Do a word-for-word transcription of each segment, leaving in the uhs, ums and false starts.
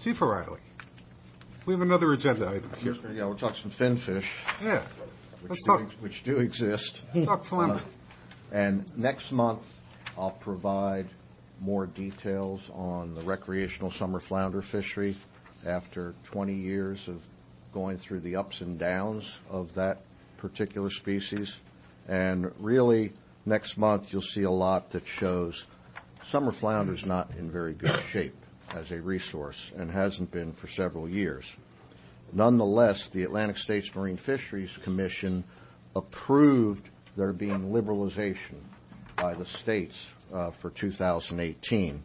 Chief O'Reilly, we have another agenda item here. Yeah, we'll talk some finfish. Yeah. Which, Let's do, talk. which do exist. Let's talk flounder. Uh, and next month, I'll provide more details on the recreational summer flounder fishery after twenty years of going through the ups and downs of that particular species. And really, next month, you'll see a lot that shows summer flounder is not in very good shape as a resource and hasn't been for several years. Nonetheless, the Atlantic States Marine Fisheries Commission approved there being liberalization by the states uh, for two thousand eighteen.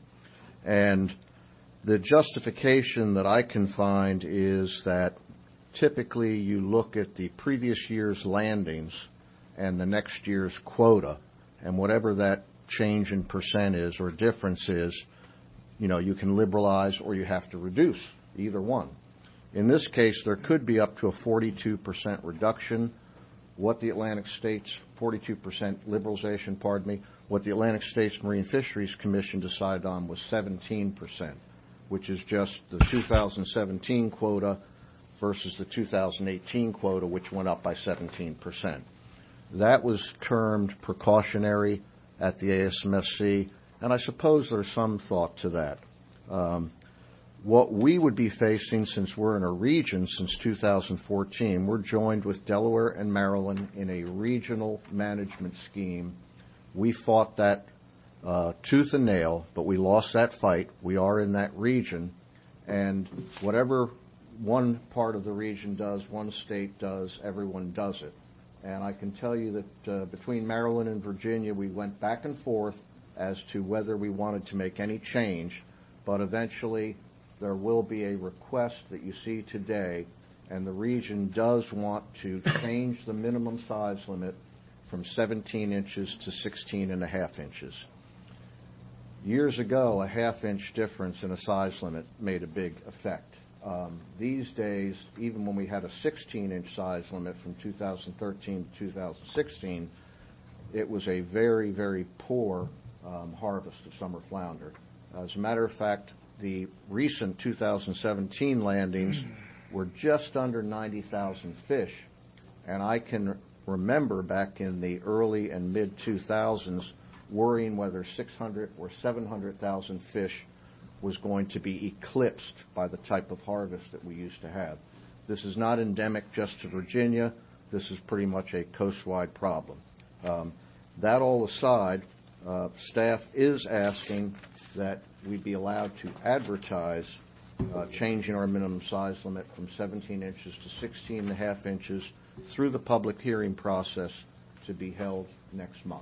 And the justification that I can find is that typically you look at the previous year's landings and the next year's quota, and whatever that change in percent is or difference is, you know, you can liberalize or you have to reduce, either one. In this case, there could be up to a forty-two percent reduction. What the Atlantic States, forty-two percent liberalization, pardon me, what the Atlantic States Marine Fisheries Commission decided on was seventeen percent, which is just the two thousand seventeen quota versus the two thousand eighteen quota, which went up by seventeen percent. That was termed precautionary at the A S M S C, and I suppose there's some thought to that. Um, what we would be facing, since we're in a region since two thousand fourteen, we're joined with Delaware and Maryland in a regional management scheme. We fought that uh, tooth and nail, but we lost that fight. We are in that region, and whatever one part of the region does, one state does, everyone does it. And I can tell you that uh, between Maryland and Virginia, we went back and forth as to whether we wanted to make any change, but eventually there will be a request that you see today, and the region does want to change the minimum size limit from seventeen inches to sixteen and a half inches. Years ago, a half inch difference in a size limit made a big effect. Um, these days, even when we had a sixteen inch size limit from two thousand thirteen to two thousand sixteen, it was a very, very poor um, harvest of summer flounder. As a matter of fact, the recent two thousand seventeen landings were just under ninety thousand fish, and I can remember back in the early and mid two thousands worrying whether six hundred or seven hundred thousand fish was going to be eclipsed by the type of harvest that we used to have. This is not endemic just to Virginia. This is pretty much a coastwide problem. Um, that all aside, uh, staff is asking that we be allowed to advertise uh, changing our minimum size limit from seventeen inches to sixteen and a half inches through the public hearing process to be held next month.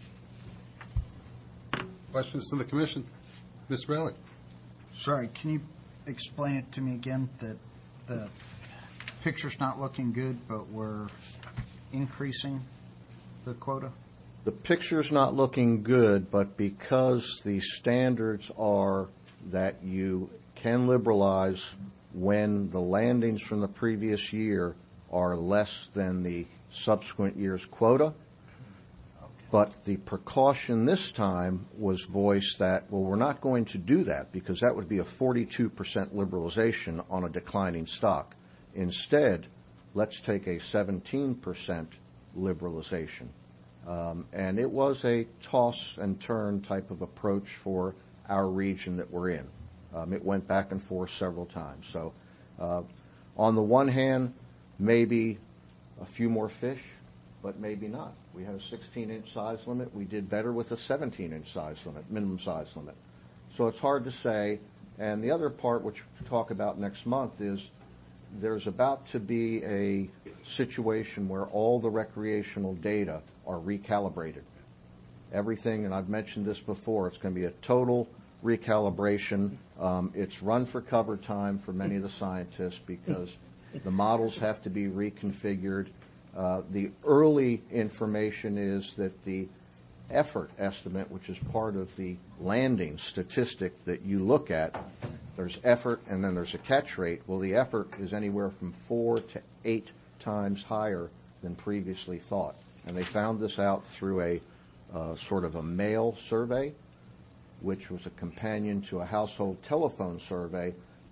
Questions from the Commission? Miz Rowley. Sorry, can you explain it to me again, that the picture's not looking good, but we're increasing the quota? The picture's not looking good, but because the standards are that you can liberalize when the landings from the previous year are less than the subsequent year's quota. But the precaution this time was voiced that, well, we're not going to do that because that would be a forty-two percent liberalization on a declining stock. Instead, let's take a seventeen percent liberalization. Um, and it was a toss and turn type of approach for our region that we're in. Um, it went back and forth several times. So uh, on the one hand, maybe a few more fish, but maybe not. We had a sixteen inch size limit. We did better with a seventeen inch size limit, minimum size limit. So it's hard to say. And the other part, which we'll talk about next month, is there's about to be a situation where all the recreational data are recalibrated. Everything, and I've mentioned this before, it's going to be a total recalibration. Um, it's run for cover time for many of the scientists because the models have to be reconfigured. Uh, the early information is that the effort estimate, which is part of the landing statistic that you look at, there's effort and then there's a catch rate. Well, the effort is anywhere from four to eight times higher than previously thought. And they found this out through a uh, sort of a mail survey, which was a companion to a household telephone survey,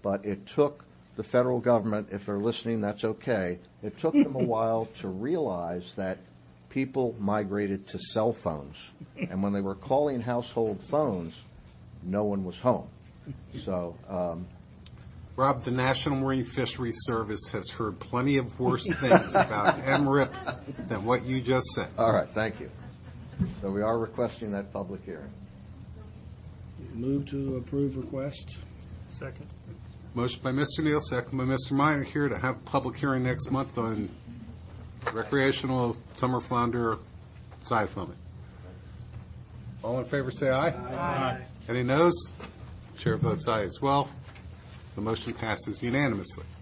but it took the federal government, if they're listening, that's okay, it took them a while to realize that people migrated to cell phones. And when they were calling household phones, no one was home. So, um, Rob, the National Marine Fisheries Service has heard plenty of worse things about M R I P than what you just said. all right, thank you. So we are requesting that public hearing. Move to approve request. Second. Motion by Mister Neal, second by Mister Meyer here to have a public hearing next month on recreational summer flounder size limit. All in favor say aye. Aye. Any noes? Chair votes aye as well. The motion passes unanimously.